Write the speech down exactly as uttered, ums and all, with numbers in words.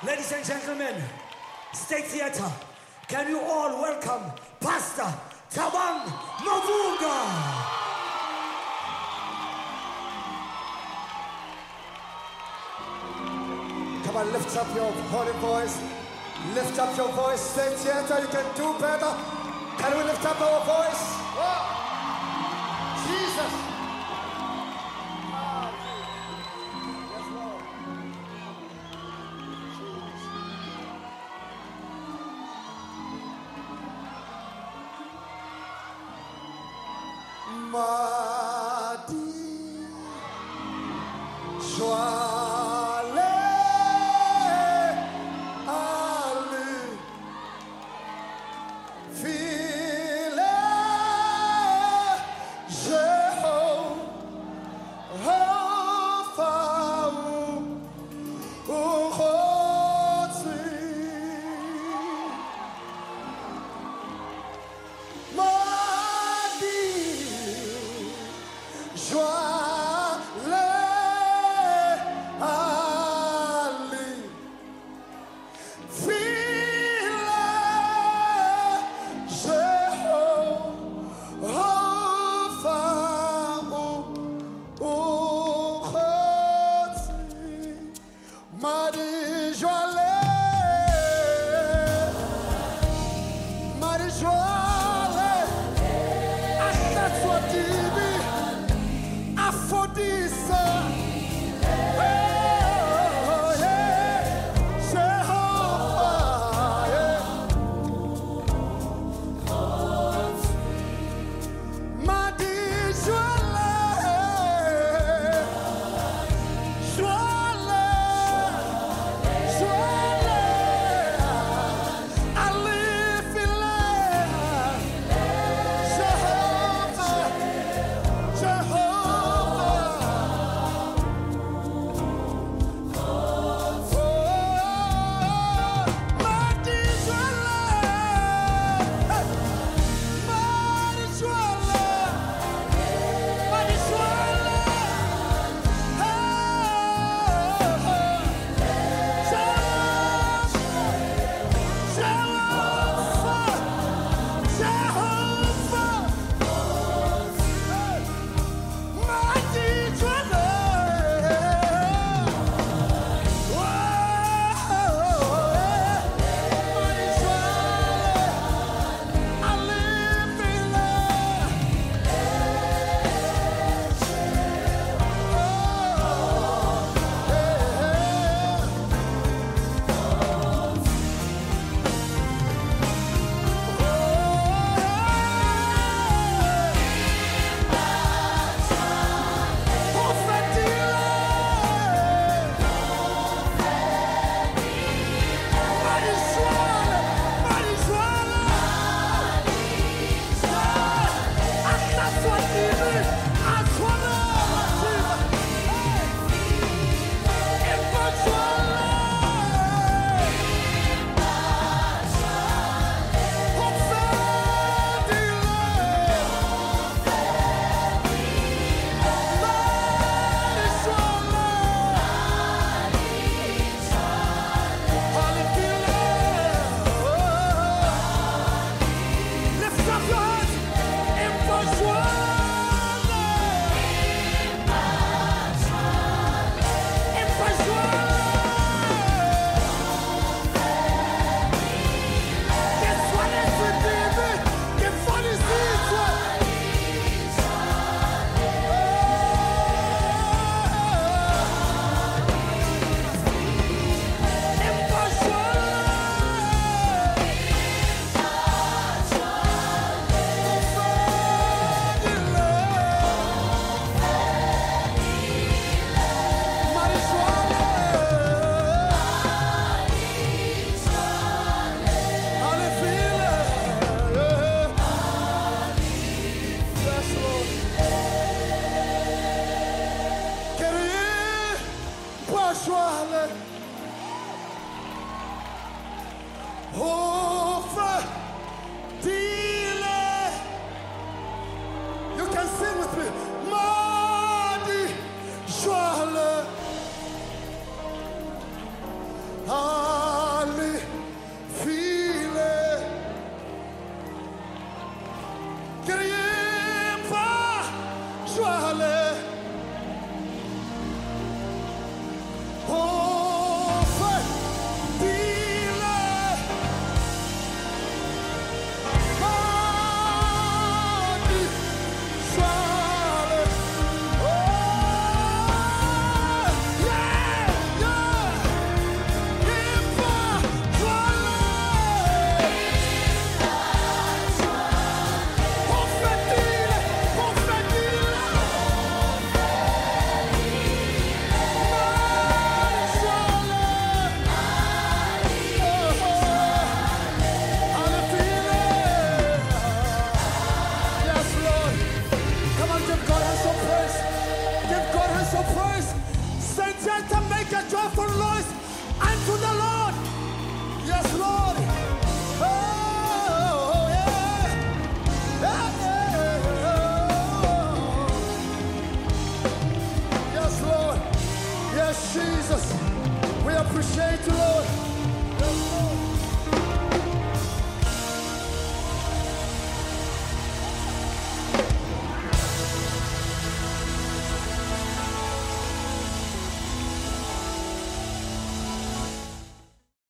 Ladies and gentlemen, State Theatre, can you all welcome Pastor Thabang Mavhunga? Come on, lift up your holy voice. Lift up your voice. State Theatre, you can do better. Can we lift up our voice? Oh. Jesus. Yes, Lord. Madi Joale Ali File Jehovah Uchotzi Madi Joale Ali File Jehovah Uchotzi Madi Joale Madi Joale Akatwatini Afodisa Oh, yeah. Jehovah, yeah. Madi Joale Joale Joale Ali File Jehovah Oh